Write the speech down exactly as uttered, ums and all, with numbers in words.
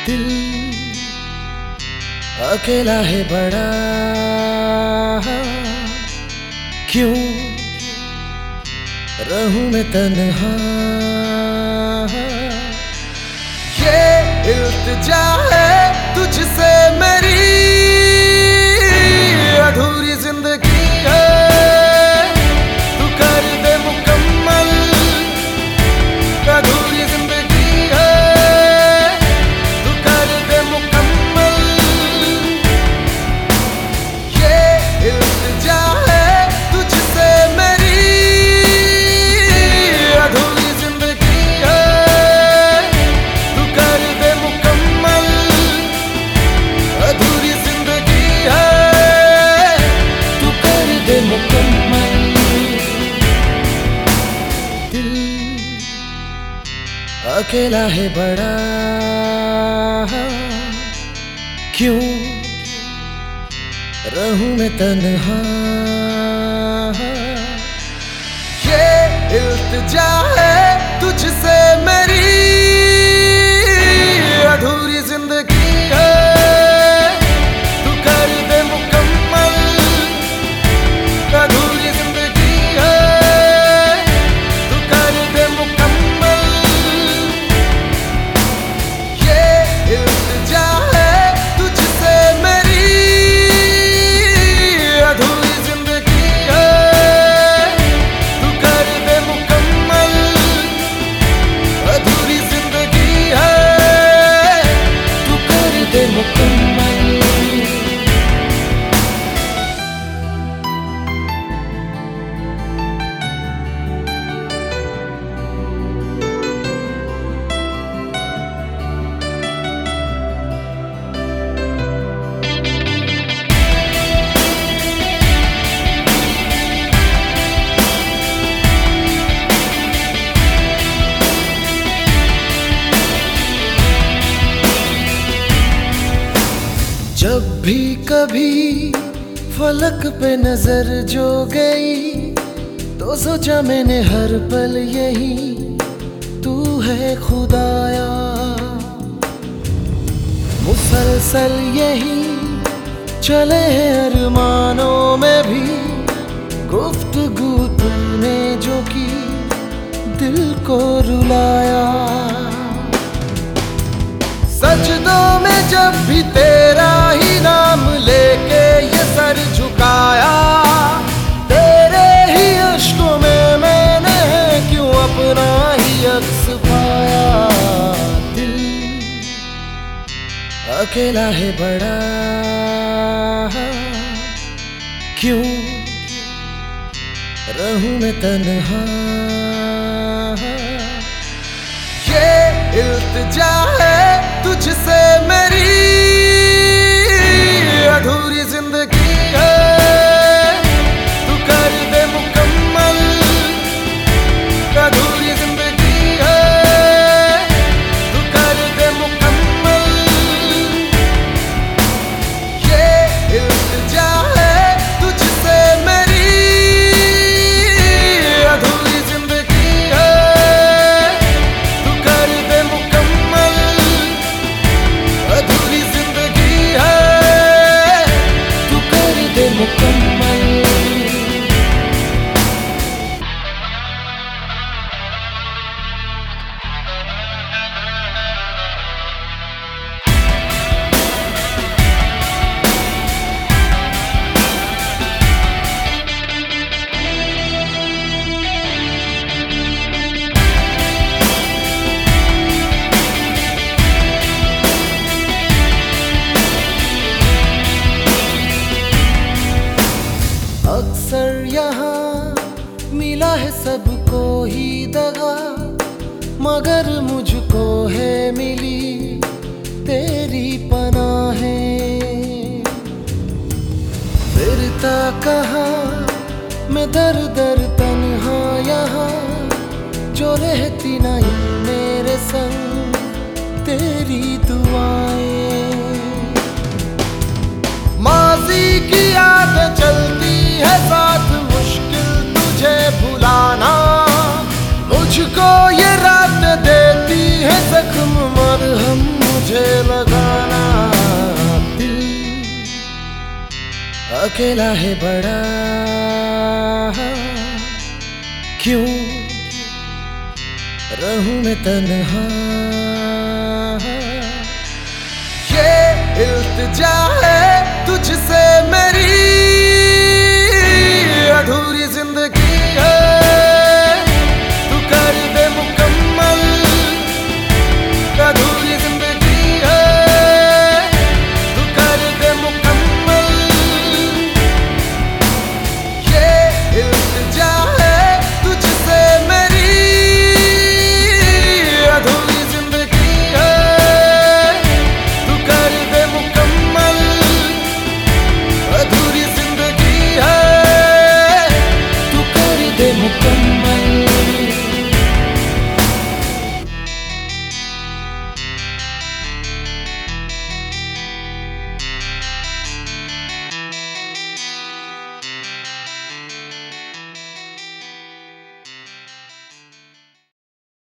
दिल अकेला है बड़ा, क्यों रहूं मैं तन्हा। ये इल्तिजा है तुझसे मेरी, अधूरी जिंदगी है तू कर दे मुकम्मल। अधूरी जिंदगी है तू कर दे मुकम्मल। ये इल्तिजा है तुझसे मेरी, अधूरी जिंदगी है तू कर दे मुकम्मल। अधूरी जिंदगी है तू कर दे मुकम्मल। दिल अकेला है बड़ा, क्यों रहूं मैं तन्हा। ये इल्तिजा है तुझसे मेरी, अधूरी जिंदगी है तू कर दे मुकम्मल। अधूरी जिंदगी है तू कर दे मुकम्मल। ये इल्तिजा है तुझसे मेरी, अधूरी जिंदगी है तू कर दे मुकम्मल। अधूरी जिंदगी है तू कर दे मुकम्मल। जब भी कभी फलक पे नजर जो गई, तो सोचा मैंने हर पल यही तू है खुदाया। मुसलसल यही चले हैं अरमानों में भी, गुफ्तगू तूने जो की दिल को रुलाया। सजदों में जब भी तेरा ही नाम लेके ये सर झुकाया, तेरे ही अश्कों में मैंने क्यों अपना ही अक्स पाया। दिल अकेला है बड़ा, क्यों रहूं मैं तन्हा। ये इल्तिजा है तुझसे मेरी, अधूरी जिंदगी है तू कर दे मुकम्मल। अधूरी जिंदगी है तू कर दे मुकम्मल। ये इल्तिजा है तुझसे मेरी, अधूरी जिंदगी है तू कर दे मुकम्मल। अधूरी जिंदगी है तू कर दे मुकम्मल। अक्सर यहाँ मिला है सबको ही दगा, मगर मुझको है मिली तेरी पनाहें। फिरता कहाँ मैं दर दर तन्हा यहाँ, जो रहती नहीं मेरे संग तेरी दुआएं। माज़ी की यादें चलती है साथ, मुश्किल तुझे भुलाना। मुझको ये रात देती है जख्म मरहम मुझे लगा। अकेला है बड़ा, क्यों रहूं मैं तन्हा। ये इल्तिजा है तुझसे मैं